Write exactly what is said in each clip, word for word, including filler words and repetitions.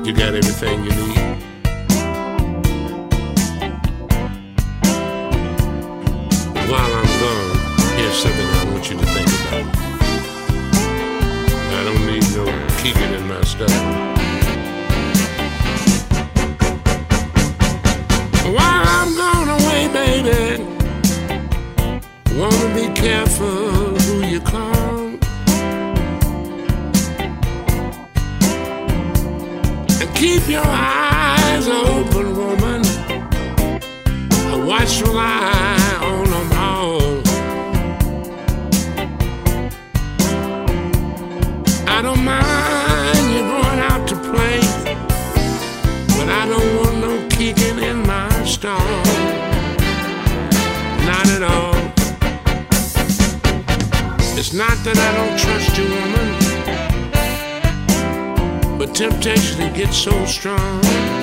You got everything you need. While I'm gone, here's something I want you to think about. I don't need no keeping in my stuff. While I'm gone away, baby, wanna be careful who you call. And keep your eyes open, woman. A watchful eye on them all. I don't mind you going out to play, but I don't want no kicking in my stall. Not at all. It's not that I don't trust you, woman, but temptation to get so strong.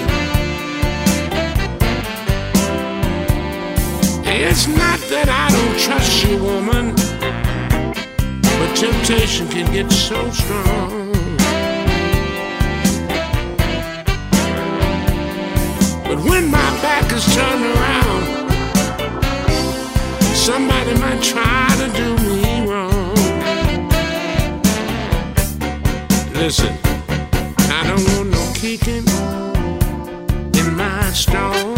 It's not that I don't trust you, woman, but temptation can get so strong. But when my back is turned around, somebody might try to do me wrong. Listen, I don't want no kicking in my stall.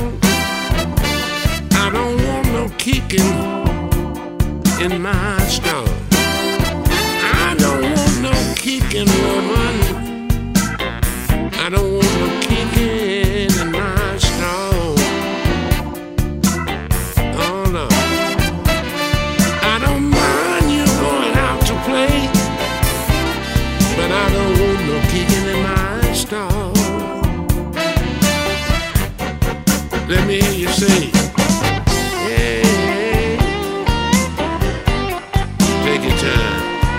I don't want no kicking in my stall. I don't want no kicking, woman. I don't want no kicking in my stall. Oh no. I don't mind you going out to play, but I don't want no kicking in my stall. Let me hear you say, hey, take your time.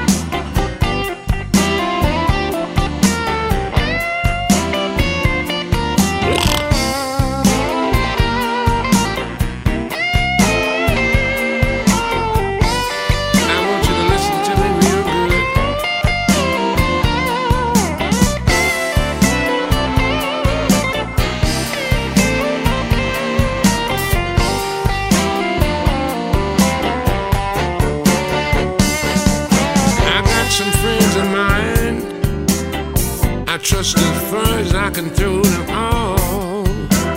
I trust as far as I can throw them all.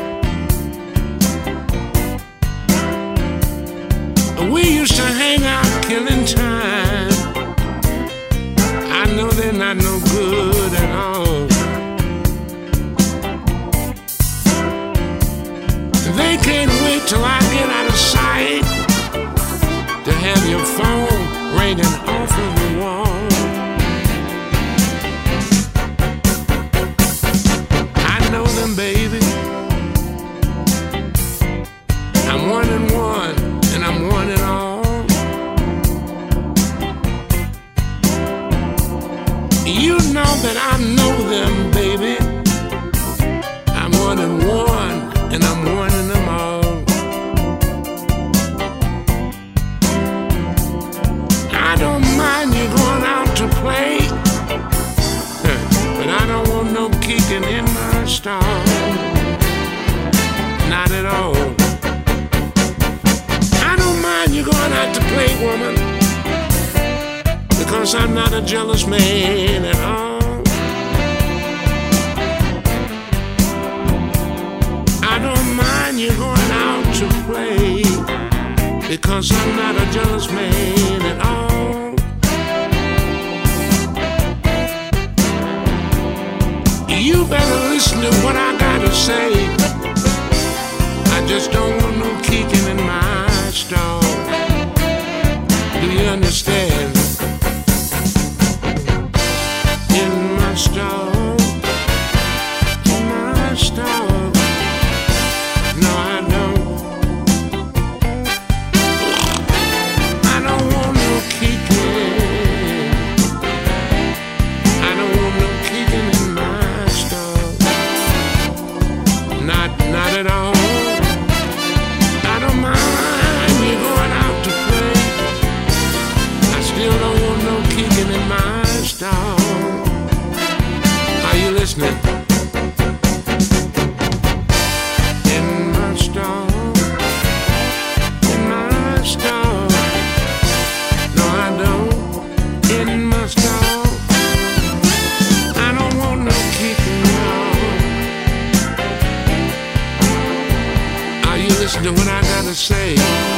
We used to hang out killing time. I know they're not no good at all. They can't wait till I get out of sight to have your phone ringing off of the wall. Baby, I'm one and one, and I'm one and all. You know that I know them, baby. I'm one and one, and I'm one in them all. I don't mind you going out to play, but I don't want no kicking in my stall. Not at all. I don't mind you going out to play, woman, because I'm not a jealous man at all. I don't mind you going out to play, because I'm not a jealous man at all. You better listen to what I gotta say. I just don't want no kicking in my stall. Do you understand? In my stall, in my stall. No, I don't. I don't want no kicking. I don't want no kicking in my stall. Not, not at all. I don't mind me going out to play. I still don't want no kicking in my stall. Are you listening? listen to what I gotta say.